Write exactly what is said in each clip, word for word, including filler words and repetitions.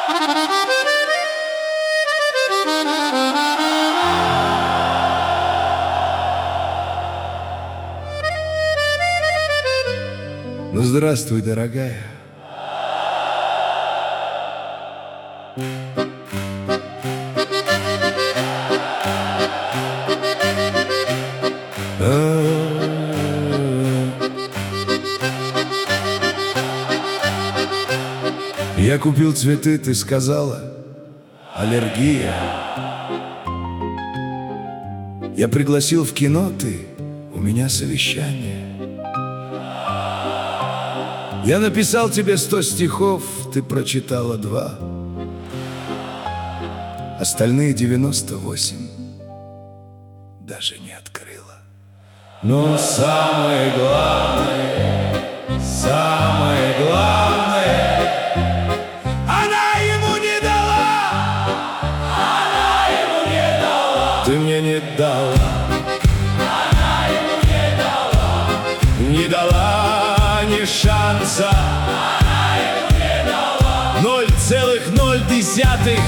Ну, здравствуй, дорогая. Я купил цветы, ты сказала, аллергия. Я пригласил в кино, ты, у меня совещание. Я написал тебе сто стихов, ты прочитала два. Остальные девяносто восемь даже не открыла. Но самое главное, самое главное, она ему не дала. Она ему не дала. Ты мне не дала. Она ему не дала. Не дала ни шанса. Она ему не дала. Ноль целых ноль десятых.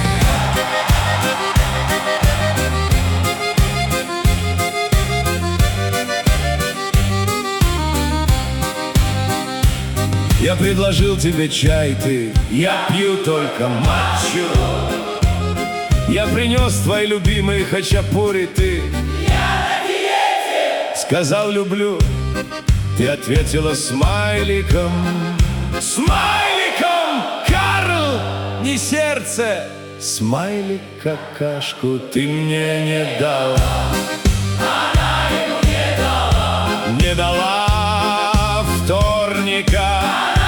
Я предложил тебе чай, ты, я пью только матчу. Я принес твои любимые хачапури, ты, я на диете. Сказал люблю, ты ответила смайликом. Смайликом, Карл, не сердце. Смайлик какашку ты мне не дала. Она ему не дала. Не дала вторника.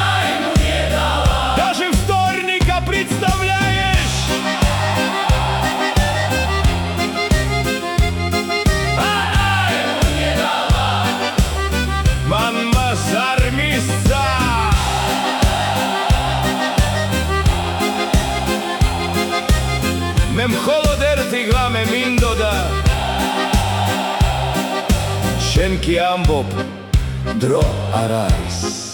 Mem holoderti glame mindoda Šenki ambob Dro арайс.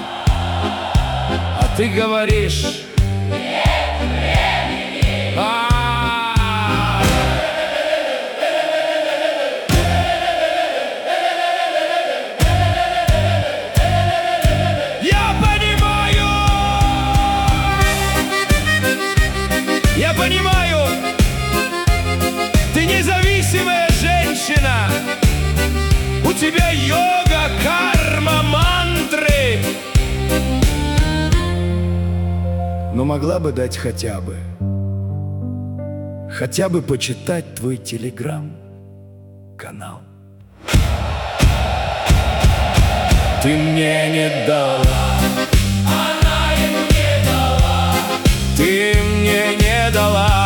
А ты говоришь нет времени. А-а-а. Я понимаю. Я понимаю. Ты независимая женщина. У тебя йога, карма, мантры. Но могла бы дать хотя бы Хотя бы почитать твой телеграм-канал. Ты мне не дала. Она ему не дала. Ты мне не дала.